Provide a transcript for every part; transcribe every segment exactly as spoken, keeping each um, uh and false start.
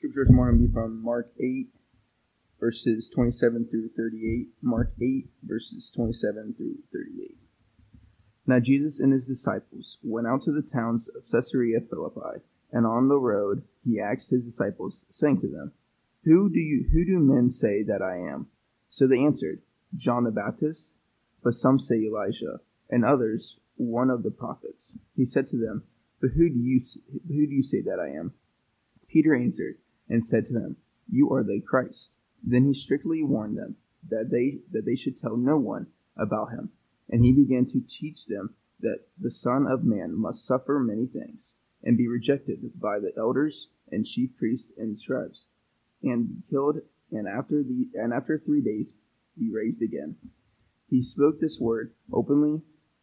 Scripture this morning will be from Mark eight, verses twenty-seven through thirty-eight. Mark eight, verses twenty-seven through thirty-eight. Now Jesus and his disciples went out to the towns of Caesarea Philippi, and on the road he asked his disciples, saying to them, Who do you who do men say that I am? So they answered, John the Baptist, but some say Elijah, and others, one of the prophets. He said to them, But who do you who do you say that I am? Peter answered and said to them, You are the Christ. Then he strictly warned them that they that they should tell no one about him. And he began to teach them that the Son of Man must suffer many things, and be rejected by the elders and chief priests and scribes, and be killed, and after the and after three days be raised again. He spoke this word openly.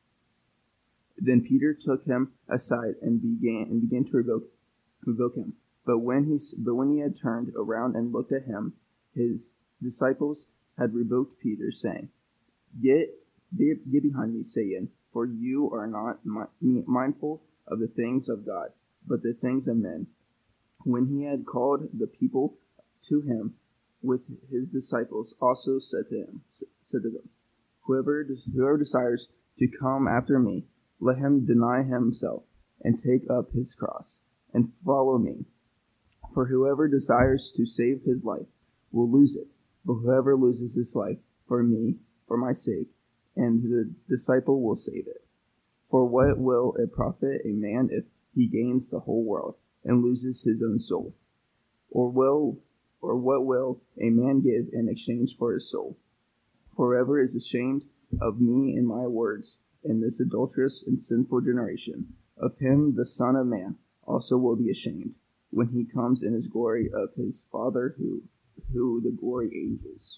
Then Peter took him aside and began and began to revoke, revoke him. But when he but when he had turned around and looked at him, his disciples had rebuked Peter, saying, Get, get, get behind me, Satan, for you are not mi- mindful of the things of God, but the things of men. When he had called the people to him with his disciples, also said to him, said to them, Whoever whoever desires to come after me, let him deny himself and take up his cross and follow me. For whoever desires to save his life will lose it, but whoever loses his life for me, for my sake, and the disciple will save it. For what will it profit a man if he gains the whole world and loses his own soul? Or will, or what will a man give in exchange for his soul? For whoever is ashamed of me and my words in this adulterous and sinful generation, of him the Son of Man also will be ashamed, when he comes in his glory of his Father who who the glory angels.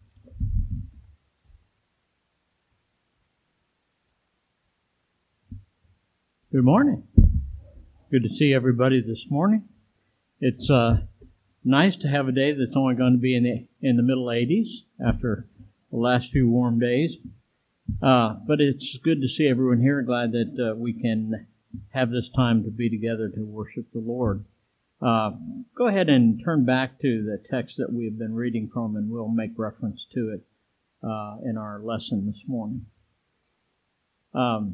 Good morning. Good to see everybody this morning. It's uh, nice to have a day that's only going to be in the in the middle eighties after the last few warm days. Uh, but it's good to see everyone here. Glad that uh, we can have this time to be together to worship the Lord. Uh, go ahead and turn back to the text that we have been reading from, and we'll make reference to it uh, in our lesson this morning. Um,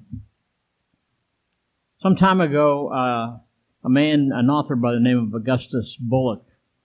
some time ago, uh, a man, an author by the name of Augustus Bullock,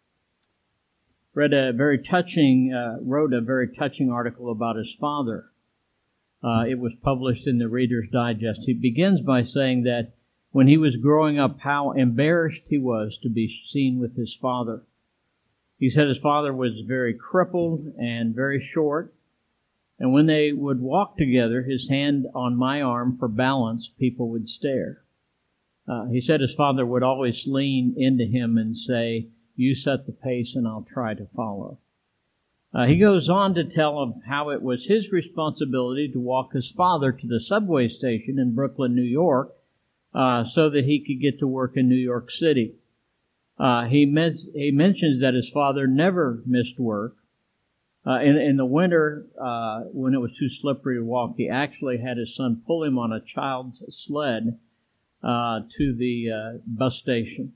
read a very touching, uh, wrote a very touching article about his father. Uh, it was published in the Reader's Digest. He begins by saying that when he was growing up, how embarrassed he was to be seen with his father. He said his father was very crippled and very short, and when they would walk together, his hand on my arm for balance, people would stare. Uh, he said his father would always lean into him and say, You set the pace and I'll try to follow. Uh, he goes on to tell of how it was his responsibility to walk his father to the subway station in Brooklyn, New York, uh, so that he could get to work in New York City. Uh, he, mes- he mentions that his father never missed work. Uh, in, in the winter, uh, when it was too slippery to walk, he actually had his son pull him on a child's sled uh, to the uh, bus station.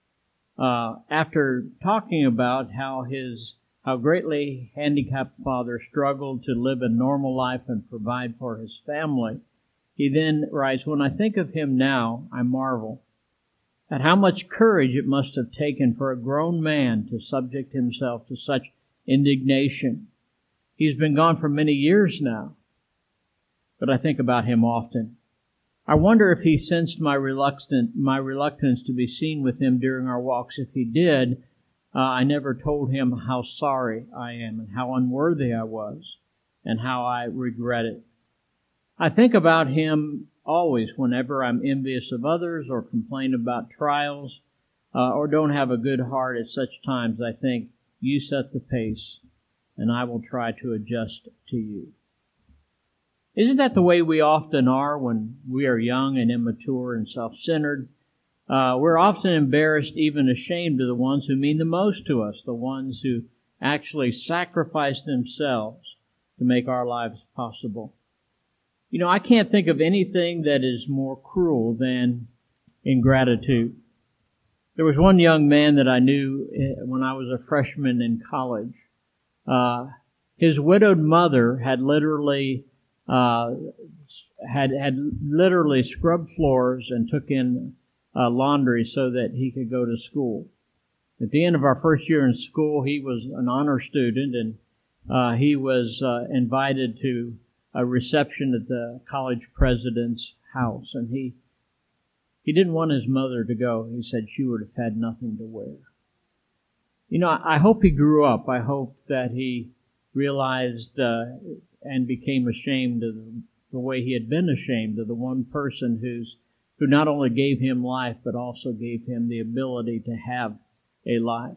Uh, after talking about how his how greatly handicapped father struggled to live a normal life and provide for his family, he then writes, When I think of him now, I marvel at how much courage it must have taken for a grown man to subject himself to such indignation. He's been gone for many years now, but I think about him often. I wonder if he sensed my reluctant, my reluctance to be seen with him during our walks. If he did, uh, I never told him how sorry I am and how unworthy I was and how I regret it. I think about him always whenever I'm envious of others or complain about trials uh, or don't have a good heart at such times. I think, You set the pace, and I will try to adjust to you. Isn't that the way we often are when we are young and immature and self-centered? Uh, we're often embarrassed, even ashamed of the ones who mean the most to us, the ones who actually sacrifice themselves to make our lives possible. You know, I can't think of anything that is more cruel than ingratitude. There was one young man that I knew when I was a freshman in college. Uh, his widowed mother had literally uh, had had literally scrubbed floors and took in uh, laundry so that he could go to school. At the end of our first year in school, he was an honor student, and uh, he was uh, invited to a reception at the college president's house, and he he didn't want his mother to go. He said she would have had nothing to wear. You know, I hope he grew up. I hope that he realized uh, and became ashamed of the, the way he had been ashamed of the one person who's who not only gave him life, but also gave him the ability to have a life.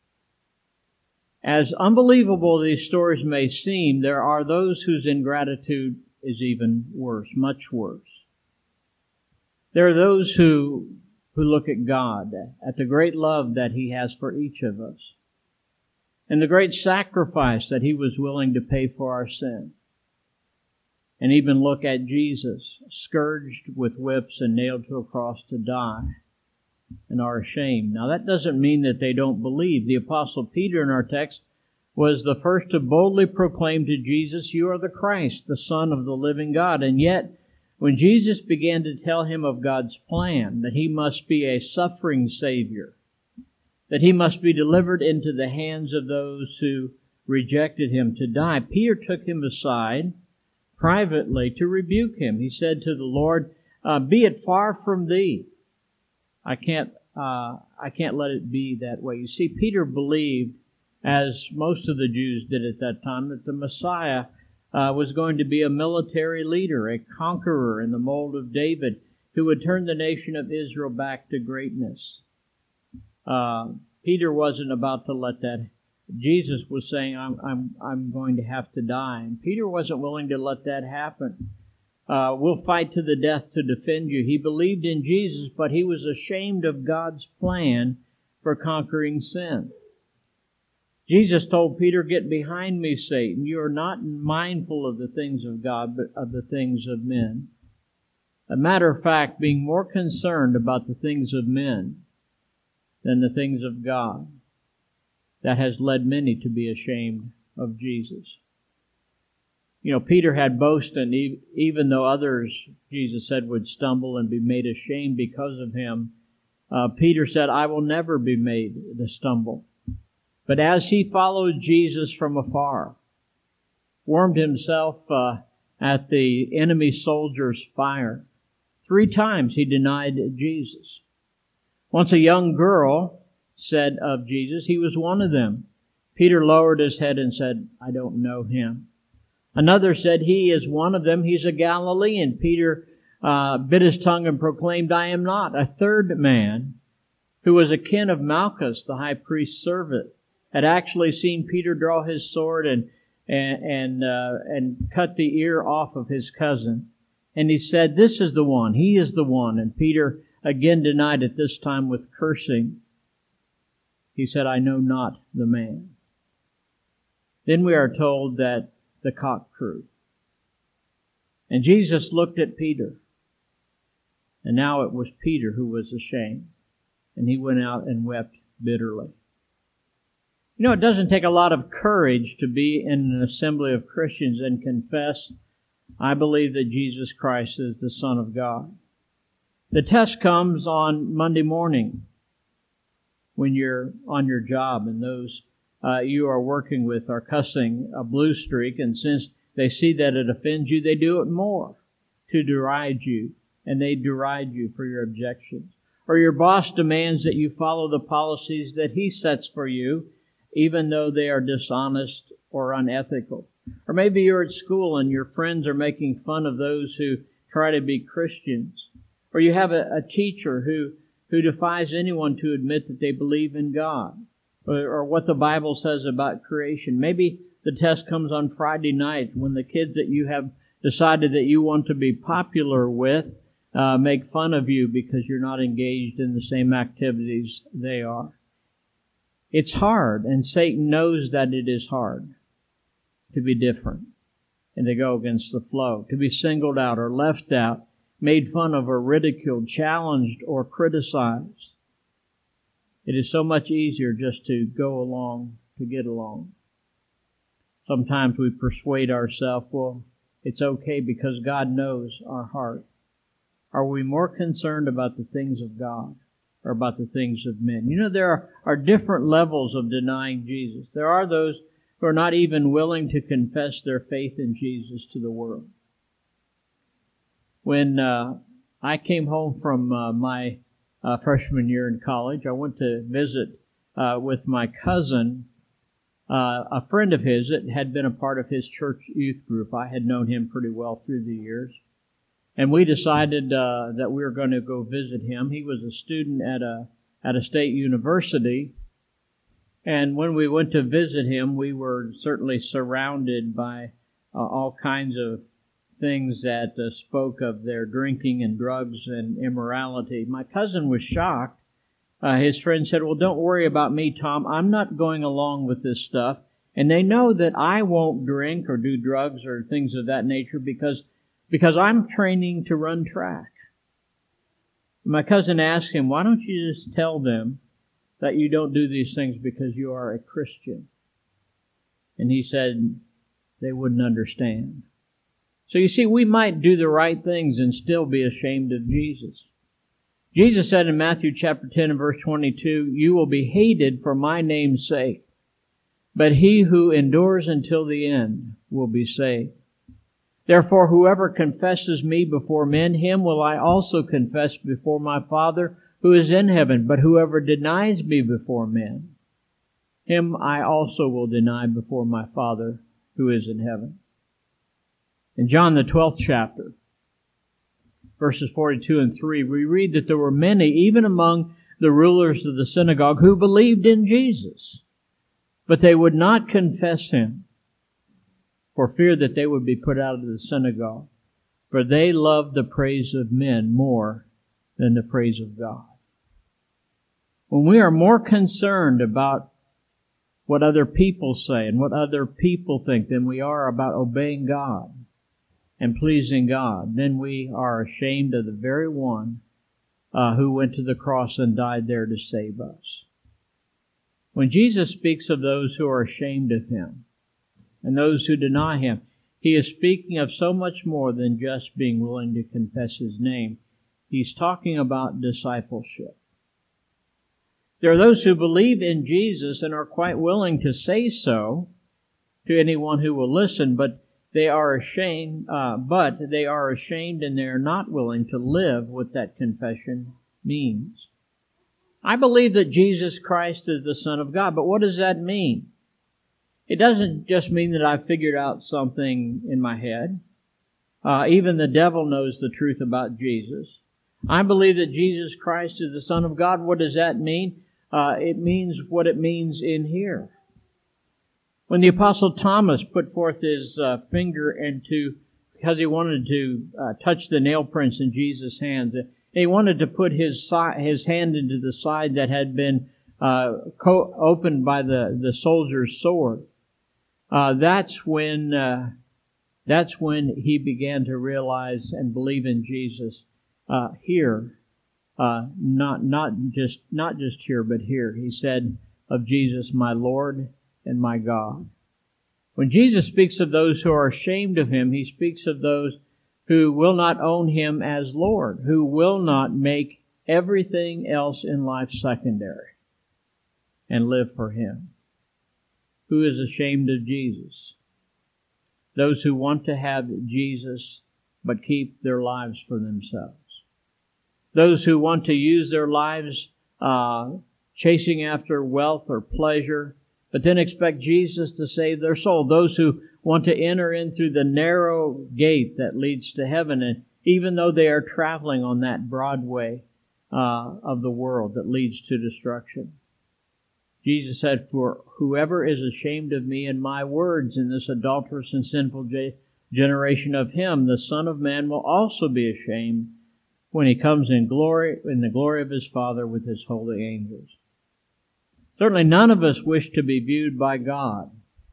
As unbelievable these stories may seem, there are those whose ingratitude is even worse, much worse. There are those who who look at God, at the great love that He has for each of us, and the great sacrifice that He was willing to pay for our sin, and even look at Jesus, scourged with whips and nailed to a cross to die, and are ashamed. Now, that doesn't mean that they don't believe. The Apostle Peter in our text was the first to boldly proclaim to Jesus, "You are the Christ, the Son of the living God." And yet, when Jesus began to tell him of God's plan, that He must be a suffering Savior, that He must be delivered into the hands of those who rejected Him to die, Peter took him aside privately to rebuke him. He said to the Lord, uh, "Be it far from Thee. I can't, uh, I can't let it be that way." You see, Peter believed, as most of the Jews did at that time, that the Messiah uh, was going to be a military leader, a conqueror in the mold of David, who would turn the nation of Israel back to greatness. Uh, Peter wasn't about to let that. Jesus was saying, I'm, I'm, I'm going to have to die. And Peter wasn't willing to let that happen. Uh, we'll fight to the death to defend you. He believed in Jesus, but he was ashamed of God's plan for conquering sin. Jesus told Peter, "Get behind me, Satan. You are not mindful of the things of God, but of the things of men." A matter of fact, being more concerned about the things of men than the things of God, that has led many to be ashamed of Jesus. You know, Peter had boasted, even though others, Jesus said, would stumble and be made ashamed because of him. Uh, Peter said, "I will never be made to stumble." But as he followed Jesus from afar, warmed himself uh, at the enemy soldiers' fire, three times he denied Jesus. Once a young girl said of Jesus, he was one of them. Peter lowered his head and said, "I don't know him." Another said, "He is one of them. He's a Galilean." Peter uh, bit his tongue and proclaimed, "I am not." A third man, who was a kin of Malchus, the high priest's servant, had actually seen Peter draw his sword and and and, uh, and cut the ear off of his cousin. And he said, "This is the one. He is the one." And Peter again denied it, this time with cursing. He said, "I know not the man." Then we are told that the cock crew. And Jesus looked at Peter. And now it was Peter who was ashamed. And he went out and wept bitterly. You know, it doesn't take a lot of courage to be in an assembly of Christians and confess, "I believe that Jesus Christ is the Son of God." The test comes on Monday morning when you're on your job and those uh, you are working with are cussing a blue streak, and since they see that it offends you, they do it more to deride you, and they deride you for your objections. Or your boss demands that you follow the policies that he sets for you, even though they are dishonest or unethical. Or maybe you're at school and your friends are making fun of those who try to be Christians. Or you have a, a teacher who, who defies anyone to admit that they believe in God, or, or what the Bible says about creation. Maybe the test comes on Friday night when the kids that you have decided that you want to be popular with uh, make fun of you because you're not engaged in the same activities they are. It's hard, and Satan knows that it is hard to be different and to go against the flow, to be singled out or left out, made fun of or ridiculed, challenged or criticized. It is so much easier just to go along to get along. Sometimes we persuade ourselves, well, it's okay because God knows our heart. Are we more concerned about the things of God or about the things of men? You know, there are, are different levels of denying Jesus. There are those who are not even willing to confess their faith in Jesus to the world. When uh, I came home from uh, my uh, freshman year in college, I went to visit uh, with my cousin, uh, a friend of his that had been a part of his church youth group. I had known him pretty well through the years. And we decided uh, that we were going to go visit him. He was a student at a at a state university. And when we went to visit him, we were certainly surrounded by uh, all kinds of things that uh, spoke of their drinking and drugs and immorality. My cousin was shocked. Uh, his friend said, well, don't worry about me, Tom. I'm not going along with this stuff. And they know that I won't drink or do drugs or things of that nature because Because I'm training to run track. My cousin asked him, why don't you just tell them that you don't do these things because you are a Christian? And he said, they wouldn't understand. So you see, we might do the right things and still be ashamed of Jesus. Jesus said in Matthew chapter ten and verse twenty-two, you will be hated for my name's sake, but he who endures until the end will be saved. Therefore, whoever confesses me before men, him will I also confess before my Father who is in heaven. But whoever denies me before men, him I also will deny before my Father who is in heaven. In John the twelfth chapter, verses forty-two and three, we read that there were many, even among the rulers of the synagogue, who believed in Jesus, but they would not confess him, for fear that they would be put out of the synagogue. For they loved the praise of men more than the praise of God. When we are more concerned about what other people say and what other people think than we are about obeying God and pleasing God, then we are ashamed of the very one uh, who went to the cross and died there to save us. When Jesus speaks of those who are ashamed of him, and those who deny him, he is speaking of so much more than just being willing to confess his name. He's talking about discipleship. There are those who believe in Jesus and are quite willing to say so to anyone who will listen, but they are ashamed, uh, but they are ashamed and they are not willing to live what that confession means. I believe that Jesus Christ is the Son of God, but what does that mean? It doesn't just mean that I've figured out something in my head. Uh, even the devil knows the truth about Jesus. I believe that Jesus Christ is the Son of God. What does that mean? Uh, it means what it means in here. When the Apostle Thomas put forth his uh, finger into, because he wanted to uh, touch the nail prints in Jesus' hands, he wanted to put his si- his hand into the side that had been uh, co- opened by the, the soldier's sword. Uh, that's when uh, that's when he began to realize and believe in Jesus uh, here, uh, not not just not just here, but here. He said of Jesus, "My Lord and my God." When Jesus speaks of those who are ashamed of him, he speaks of those who will not own him as Lord, who will not make everything else in life secondary and live for him. Who is ashamed of Jesus? Those who want to have Jesus but keep their lives for themselves. Those who want to use their lives uh, chasing after wealth or pleasure, but then expect Jesus to save their soul. Those who want to enter in through the narrow gate that leads to heaven, and even though they are traveling on that broad way uh, of the world that leads to destruction. Jesus said, for whoever is ashamed of me and my words in this adulterous and sinful generation, of him the Son of Man will also be ashamed when he comes in glory, in the glory of his Father with his holy angels. Certainly none of us wish to be viewed by God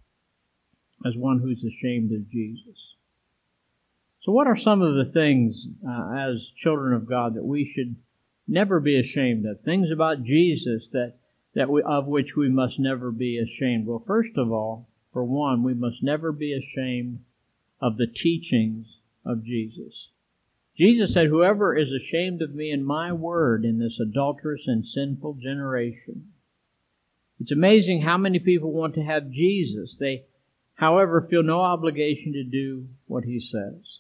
as one who's ashamed of Jesus. So what are some of the things uh, as children of God that we should never be ashamed of? Things about Jesus that that we, of which we must never be ashamed. Well, first of all, for one, we must never be ashamed of the teachings of Jesus. Jesus said, "Whoever is ashamed of me and my word in this adulterous and sinful generation." It's amazing how many people want to have Jesus. They, however, feel no obligation to do what he says.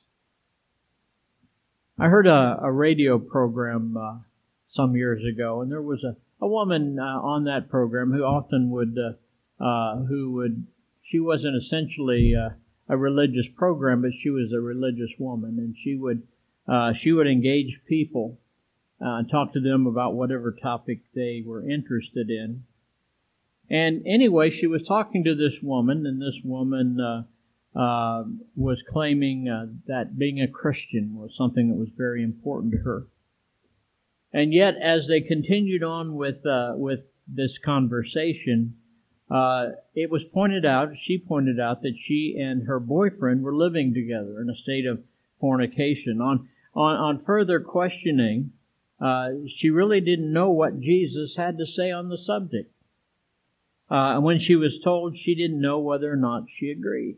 I heard a, a radio program uh, some years ago, and there was a, a woman uh, on that program who often would, uh, uh, who would, she wasn't essentially uh, a religious program, but she was a religious woman, and she would, uh, she would engage people uh, and talk to them about whatever topic they were interested in. And anyway, she was talking to this woman, and this woman uh, uh, was claiming uh, that being a Christian was something that was very important to her. And yet, as they continued on with uh, with this conversation, uh, it was pointed out, she pointed out that she and her boyfriend were living together in a state of fornication. On on, on further questioning, uh, she really didn't know what Jesus had to say on the subject. Uh, and when she was told, she didn't know whether or not she agreed.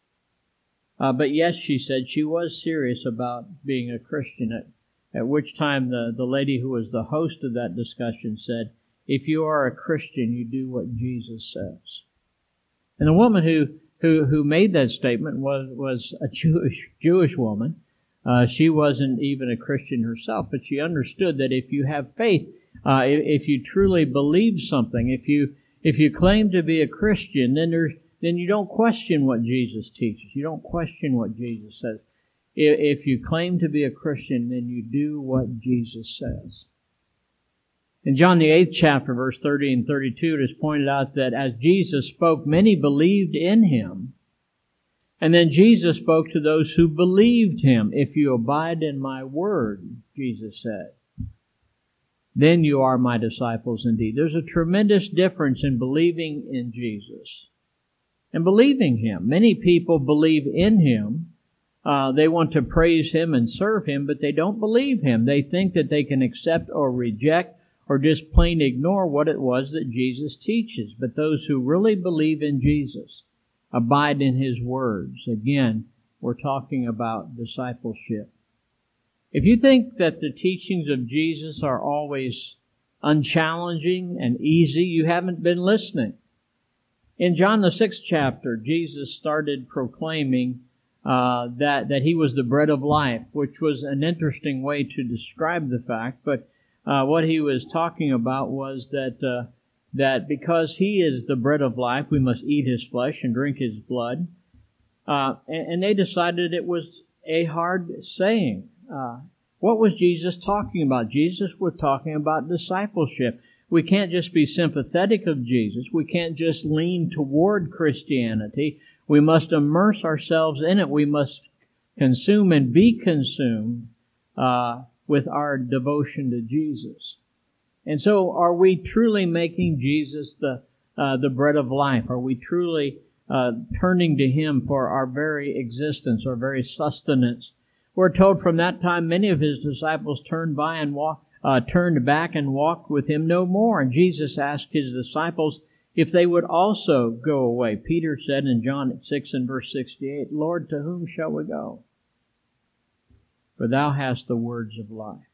Uh, but yes, she said she was serious about being a Christian, at, at which time the, the lady who was the host of that discussion said, "If you are a Christian, you do what Jesus says." And the woman who, who, who made that statement was, was a Jewish, Jewish woman. Uh, she wasn't even a Christian herself, but she understood that if you have faith, uh, if, if you truly believe something, if you If you claim to be a Christian, then there's, then you don't question what Jesus teaches. You don't question what Jesus says. If you claim to be a Christian, then you do what Jesus says. In John the eighth chapter, verse thirty and thirty-two, it is pointed out that as Jesus spoke, many believed in him. And then Jesus spoke to those who believed him. "If you abide in my word," Jesus said, "then you are my disciples indeed." There's a tremendous difference in believing in Jesus and believing him. Many people believe in him. Uh, they want to praise him and serve him, but they don't believe him. They think that they can accept or reject or just plain ignore what it was that Jesus teaches. But those who really believe in Jesus abide in his words. Again, we're talking about discipleship. If you think that the teachings of Jesus are always unchallenging and easy, you haven't been listening. In John the sixth chapter, Jesus started proclaiming uh, that, that he was the bread of life, which was an interesting way to describe the fact. But uh, what he was talking about was that, uh, that because he is the bread of life, we must eat his flesh and drink his blood. Uh, and, and they decided it was a hard saying. Uh, what was Jesus talking about? Jesus was talking about discipleship. We can't just be sympathetic of Jesus. We can't just lean toward Christianity. We must immerse ourselves in it. We must consume and be consumed uh, with our devotion to Jesus. And so, are we truly making Jesus the uh, the bread of life? Are we truly uh, turning to him for our very existence, our very sustenance? We're told from that time many of his disciples turned by and walked, uh, turned back and walked with him no more. And Jesus asked his disciples if they would also go away. Peter said in John six and verse sixty-eight, "Lord, to whom shall we go? For thou hast the words of life."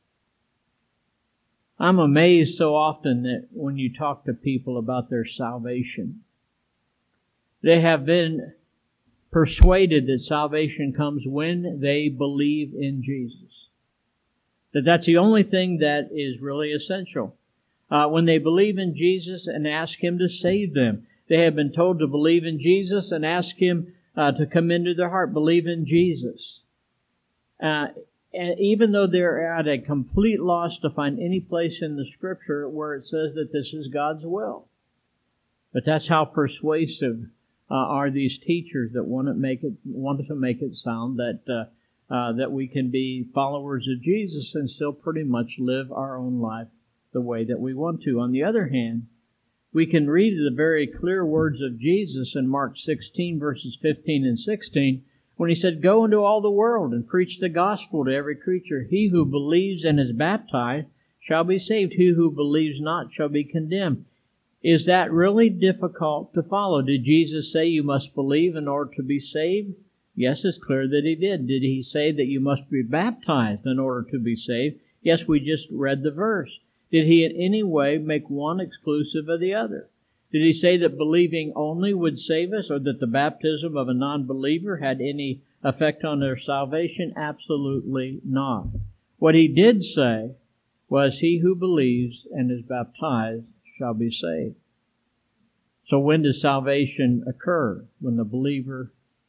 I'm amazed so often that when you talk to people about their salvation, they have been persuaded that salvation comes when they believe in Jesus. That that's the only thing that is really essential. Uh, when they believe in Jesus and ask him to save them, they have been told to believe in Jesus and ask him uh, to come into their heart. Believe in Jesus. Uh, and even though they're at a complete loss to find any place in the Scripture where it says that this is God's will. But that's how persuasive uh, are these teachers that want to make it want to make it sound that uh, uh, that we can be followers of Jesus and still pretty much live our own life the way that we want to. On the other hand, we can read the very clear words of Jesus in Mark sixteen, verses fifteen and sixteen, when he said, "Go into all the world and preach the gospel to every creature. He who believes and is baptized shall be saved. He who believes not shall be condemned. Is that really difficult to follow? Did Jesus say you must believe in order to be saved? Yes, it's clear that he did. Did he say that you must be baptized in order to be saved? Yes, we just read the verse. Did he in any way make one exclusive of the other? Did he say that believing only would save us, or that the baptism of a non-believer had any effect on their salvation? Absolutely not. What he did say was, he who believes and is baptized shall be saved. So when does salvation occur? When the believer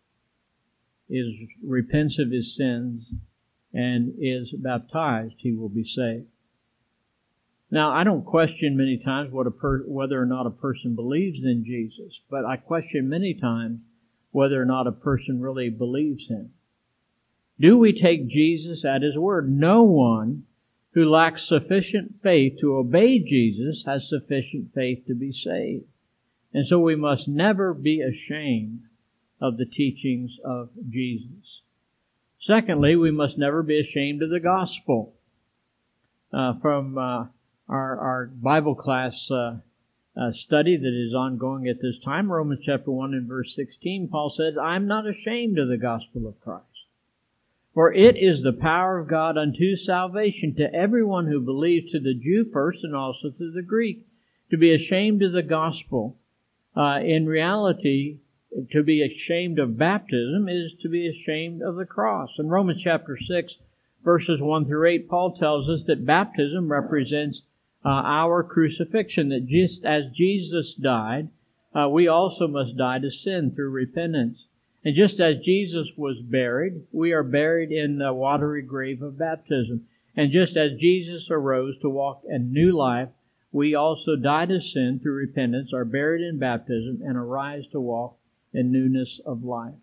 is repents of his sins and is baptized, he will be saved. Now, I don't question many times what a per- whether or not a person believes in Jesus, but I question many times whether or not a person really believes him. Do we take Jesus at his word? No one who lacks sufficient faith to obey Jesus has sufficient faith to be saved. And so we must never be ashamed of the teachings of Jesus. Secondly, we must never be ashamed of the gospel. Uh, from uh, our, our Bible class uh, uh, study that is ongoing at this time, Romans chapter one and verse sixteen, Paul says, I'm not ashamed of the gospel of Christ. For it is the power of God unto salvation to everyone who believes, to the Jew first and also to the Greek. To be ashamed of the gospel, uh, in reality, to be ashamed of baptism is to be ashamed of the cross. In Romans chapter six, verses one through eight, Paul tells us that baptism represents uh, our crucifixion, that just as Jesus died, uh, we also must die to sin through repentance. And just as Jesus was buried, we are buried in the watery grave of baptism. And just as Jesus arose to walk a new life, we also die to sin through repentance, are buried in baptism, and arise to walk in newness of life.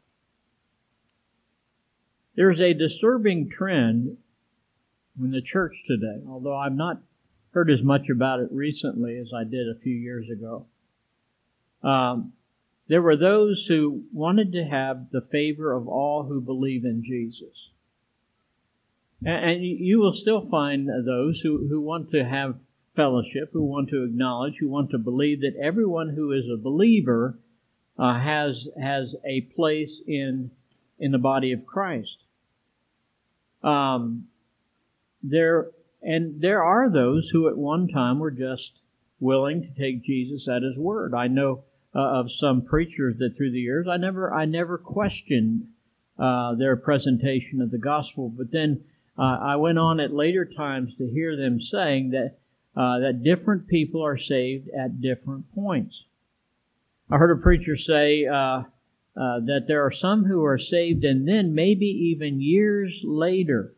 There's a disturbing trend in the church today, although I've not heard as much about it recently as I did a few years ago. Um, there were those who wanted to have the favor of all who believe in Jesus. And, and you will still find those who, who want to have fellowship, who want to acknowledge, who want to believe that everyone who is a believer uh, has has a place in in the body of Christ. Um, there and there are those who at one time were just willing to take Jesus at his word. I know uh, of some preachers that through the years I never I never questioned uh, their presentation of the gospel, but then uh, I went on at later times to hear them saying that uh, that different people are saved at different points. I heard a preacher say uh, uh, that there are some who are saved, and then maybe even years later,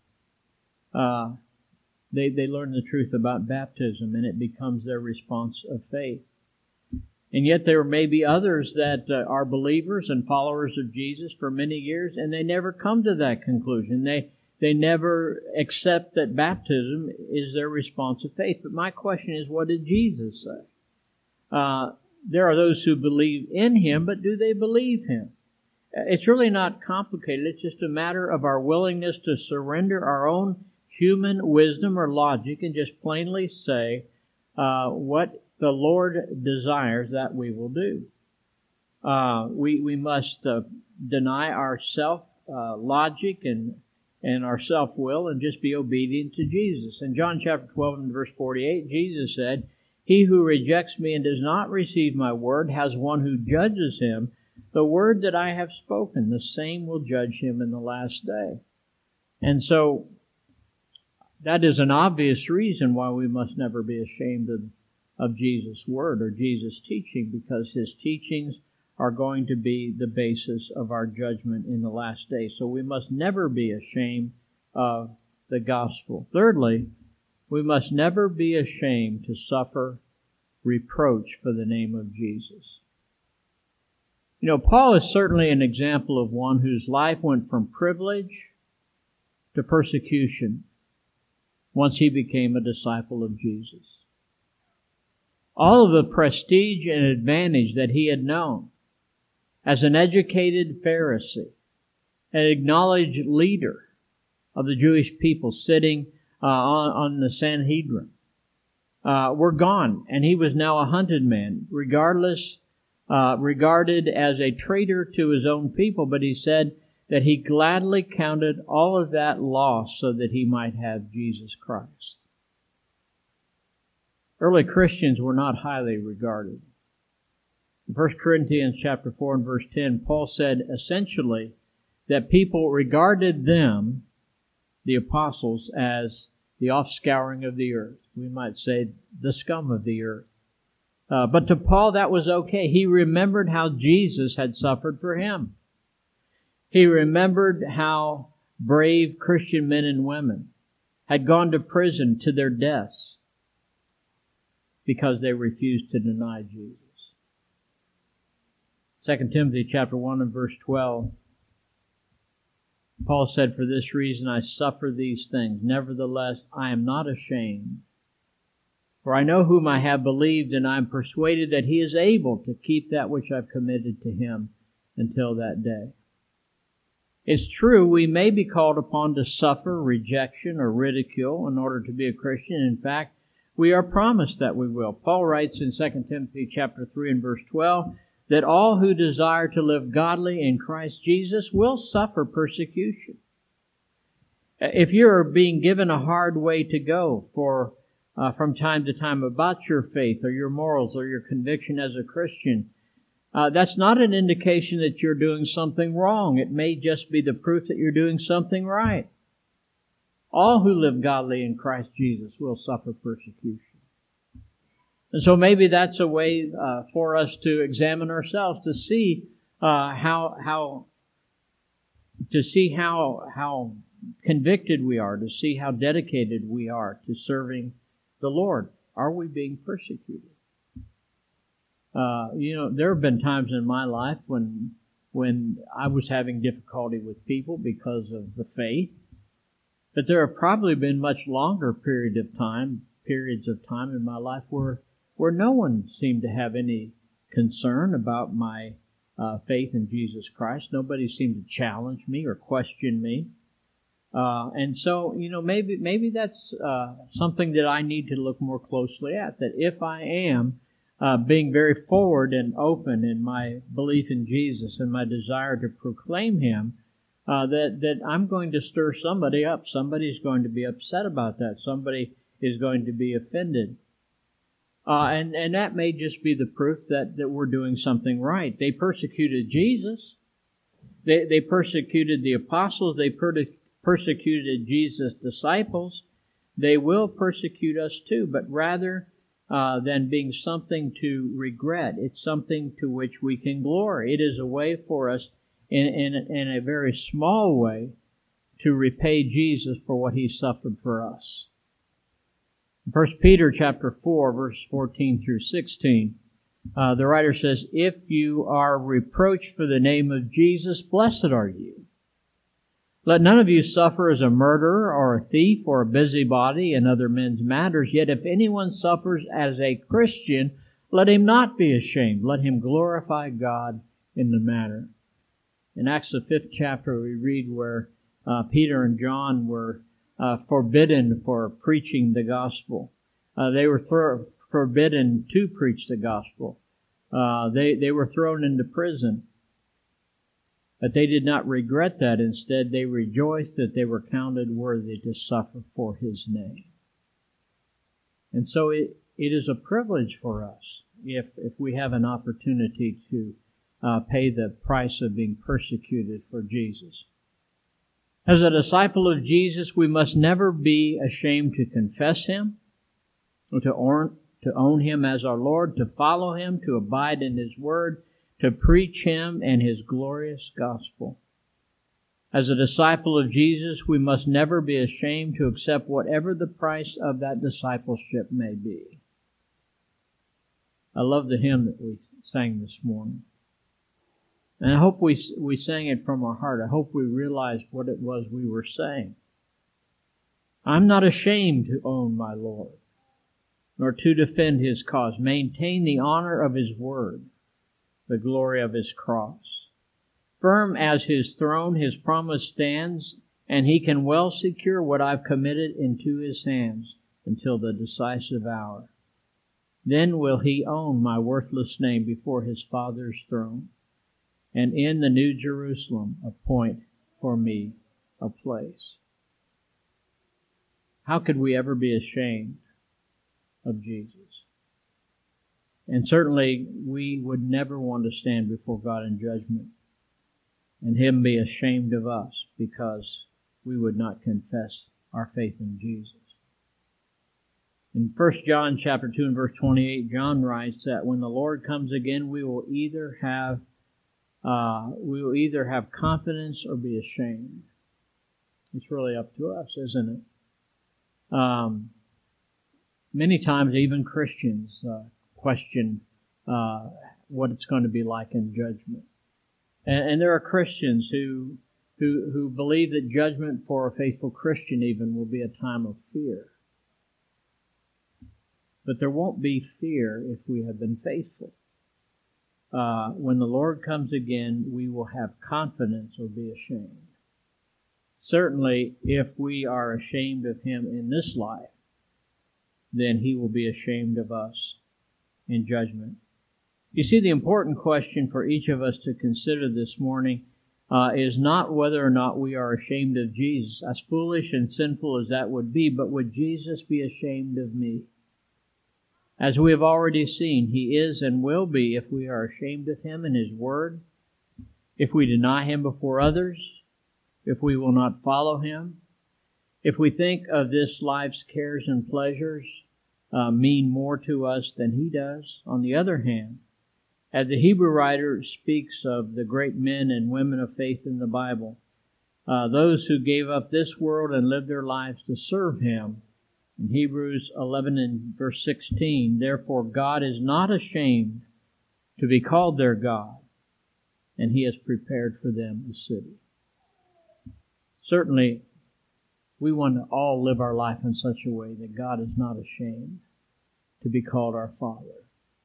uh, they they learn the truth about baptism, and it becomes their response of faith. And yet there may be others that uh, are believers and followers of Jesus for many years, and they never come to that conclusion. They they never accept that baptism is their response of faith. But my question is, what did Jesus say? Uh, there are those who believe in him, but do they believe him? It's really not complicated. It's just a matter of our willingness to surrender our own human wisdom or logic and just plainly say uh, what the Lord desires that we will do. Uh, we we must uh, deny our self uh, logic and and our self will and just be obedient to Jesus. In John chapter twelve and verse forty-eight, Jesus said, "He who rejects me and does not receive my word has one who judges him. The word that I have spoken, the same will judge him in the last day." And so that is an obvious reason why we must never be ashamed of, of Jesus' word or Jesus' teaching, because his teachings are going to be the basis of our judgment in the last day. So we must never be ashamed of the gospel. Thirdly, we must never be ashamed to suffer reproach for the name of Jesus. You know, Paul is certainly an example of one whose life went from privilege to persecution once he became a disciple of Jesus. All of the prestige and advantage that he had known as an educated Pharisee, an acknowledged leader of the Jewish people sitting uh, on, on the Sanhedrin, uh, were gone, and he was now a hunted man, regardless, uh, regarded as a traitor to his own people. But he said that he gladly counted all of that loss so that he might have Jesus Christ. Early Christians were not highly regarded. In First Corinthians chapter four and verse ten, Paul said essentially that people regarded them, the apostles, as the offscouring of the earth. We might say the scum of the earth. Uh, but to Paul, that was okay. He remembered how Jesus had suffered for him. He remembered how brave Christian men and women had gone to prison to their deaths because they refused to deny Jesus. Second Timothy chapter one and verse twelve, Paul said, "For this reason I suffer these things. Nevertheless, I am not ashamed. For I know whom I have believed, and I am persuaded that he is able to keep that which I've committed to him until that day." It's true, we may be called upon to suffer rejection or ridicule in order to be a Christian. In fact, we are promised that we will. Paul writes in Second Timothy chapter three and verse twelve, that all who desire to live godly in Christ Jesus will suffer persecution. If you're being given a hard way to go for uh, from time to time about your faith or your morals or your conviction as a Christian, uh, that's not an indication that you're doing something wrong. It may just be the proof that you're doing something right. All who live godly in Christ Jesus will suffer persecution. And so maybe that's a way uh, for us to examine ourselves, to see uh, how how to see how how convicted we are, to see how dedicated we are to serving the Lord. Are we being persecuted? Uh, you know, there have been times in my life when when I was having difficulty with people because of the faith, but there have probably been much longer period of time, periods of time in my life where where no one seemed to have any concern about my uh, faith in Jesus Christ. Nobody seemed to challenge me or question me. Uh, and so, you know, maybe maybe that's uh, something that I need to look more closely at, that if I am uh, being very forward and open in my belief in Jesus and my desire to proclaim Him, uh, that, that I'm going to stir somebody up. Somebody's going to be upset about that. Somebody is going to be offended. Uh, and, and that may just be the proof that, that we're doing something right. They persecuted Jesus. They, they persecuted the apostles. They per- persecuted Jesus' disciples. They will persecute us too, but rather uh, than being something to regret, it's something to which we can glory. It is a way for us, in, in, in a very small way, to repay Jesus for what He suffered for us. First Peter chapter four, verse fourteen through sixteen, uh, the writer says, "If you are reproached for the name of Jesus, blessed are you. Let none of you suffer as a murderer or a thief or a busybody in other men's matters. Yet if anyone suffers as a Christian, let him not be ashamed. Let him glorify God in the matter." In Acts the fifth chapter, we read where uh, Peter and John were Uh, forbidden for preaching the gospel. Uh, they were thro- forbidden to preach the gospel. Uh, they, they were thrown into prison. But they did not regret that. Instead, they rejoiced that they were counted worthy to suffer for His name. And so it, it is a privilege for us if, if we have an opportunity to uh, pay the price of being persecuted for Jesus. As a disciple of Jesus, we must never be ashamed to confess Him, to own, to own Him as our Lord, to follow Him, to abide in His Word, to preach Him and His glorious gospel. As a disciple of Jesus, we must never be ashamed to accept whatever the price of that discipleship may be. I love the hymn that we sang this morning. And I hope we we sang it from our heart. I hope we realized what it was we were saying. I'm not ashamed to own my Lord, nor to defend His cause. Maintain the honor of His word, the glory of His cross. Firm as His throne, His promise stands, and He can well secure what I've committed into His hands until the decisive hour. Then will he own my worthless name before his Father's throne, and in the New Jerusalem appoint for me a place. How could we ever be ashamed of Jesus? And certainly we would never want to stand before God in judgment and Him be ashamed of us because we would not confess our faith in Jesus. In First John chapter two and verse twenty-eight, John writes that when the Lord comes again, we will either have uh, we will either have confidence or be ashamed. It's really up to us, isn't it? Um, many times, even Christians uh, question uh, what it's going to be like in judgment, and, and there are Christians who who who believe that judgment for a faithful Christian even will be a time of fear. But there won't be fear if we have been faithful. Uh, when the Lord comes again, we will have confidence or be ashamed. Certainly, if we are ashamed of Him in this life, then He will be ashamed of us in judgment. You see, the important question for each of us to consider this morning uh, is not whether or not we are ashamed of Jesus, as foolish and sinful as that would be, but would Jesus be ashamed of me? As we have already seen, He is and will be if we are ashamed of Him and His Word, if we deny Him before others, if we will not follow Him, if we think of this life's cares and pleasures uh, mean more to us than He does. On the other hand, as the Hebrew writer speaks of the great men and women of faith in the Bible, uh, those who gave up this world and lived their lives to serve Him, in Hebrews eleven and verse sixteen, therefore God is not ashamed to be called their God, and He has prepared for them a city. Certainly, we want to all live our life in such a way that God is not ashamed to be called our Father.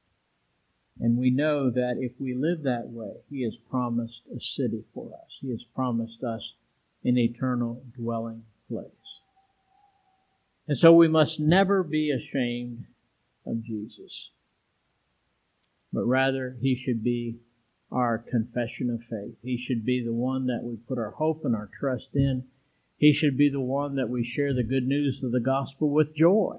And we know that if we live that way, He has promised a city for us. He has promised us an eternal dwelling place. And so we must never be ashamed of Jesus, but rather He should be our confession of faith. He should be the one that we put our hope and our trust in. He should be the one that we share the good news of the gospel with joy.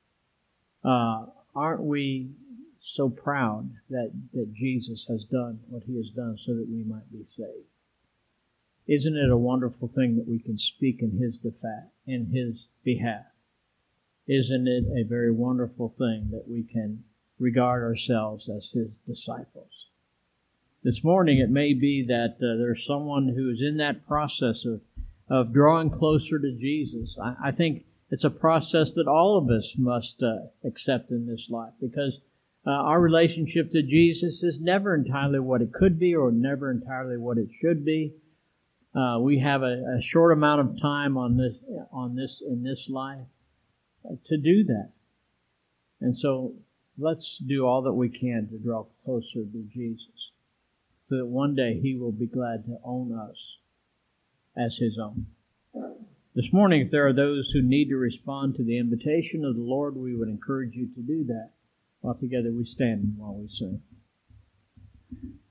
Uh, aren't we so proud that, that Jesus has done what He has done so that we might be saved? Isn't it a wonderful thing that we can speak in His behalf, in His behalf? Isn't it a very wonderful thing that we can regard ourselves as His disciples? This morning it may be that uh, there's someone who is in that process of, of drawing closer to Jesus. I, I think it's a process that all of us must uh, accept in this life, because uh, our relationship to Jesus is never entirely what it could be or never entirely what it should be. Uh, we have a, a short amount of time on this on this in this life to do that. And so let's do all that we can to draw closer to Jesus, so that one day He will be glad to own us as His own. This morning, if there are those who need to respond to the invitation of the Lord, we would encourage you to do that. While together we stand while we sing.